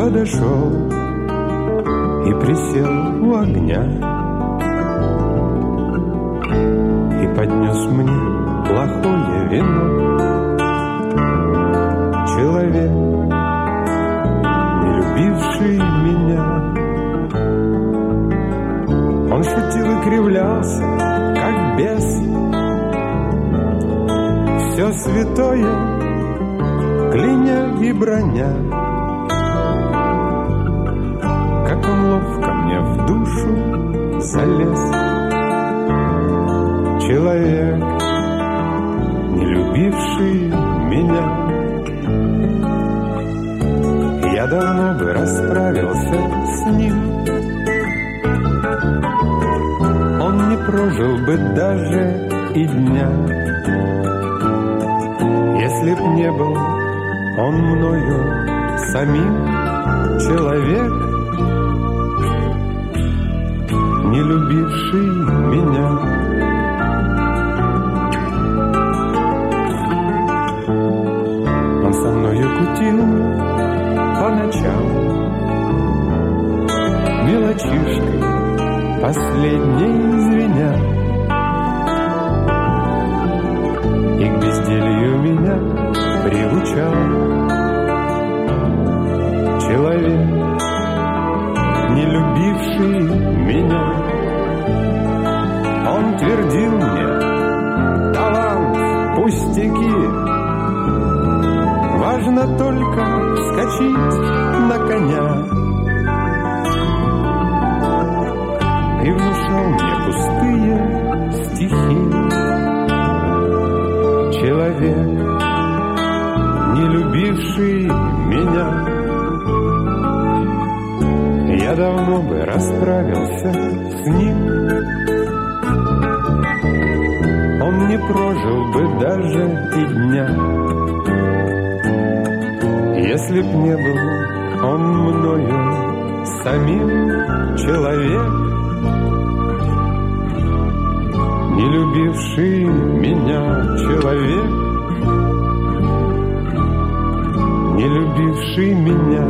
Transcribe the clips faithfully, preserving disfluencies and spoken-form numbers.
подошел и присел у огня и поднес мне плохое вино. Человек, не любивший меня, он шутил и кривлялся, как бес. Все святое кляня и броня. Как он ловко мне в душу залез. Человек, не любивший меня, я давно бы расправился с ним. Он не прожил бы даже и дня, если б не был он мною самим. Человек, не любивший меня. Он со мною кутил по ночам, мелочишкой последней звеня, и к безделью меня приучал. Человек, не любивший меня, он твердил мне: талант, пустяки, важно только вскочить на коня. И внушал мне пустые стихи. Человек, не любивший меня, я давно бы расправился с ним. Он не прожил бы даже и дня, если б не был он мною самим. Человек, не любивший меня. Человек, не любивший меня.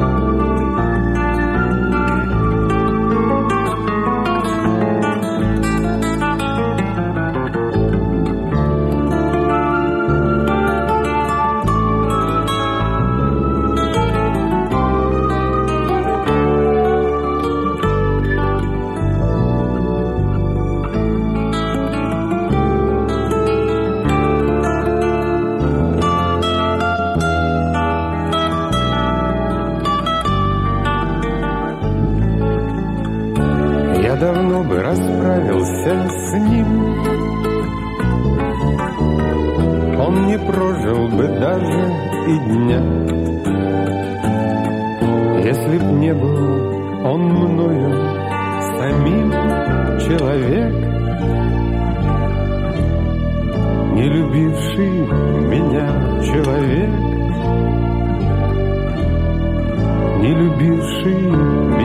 Давно бы расправился с ним. Он не прожил бы даже и дня, если б не был он мною самим. Человек, не любивший меня. Человек, не любивший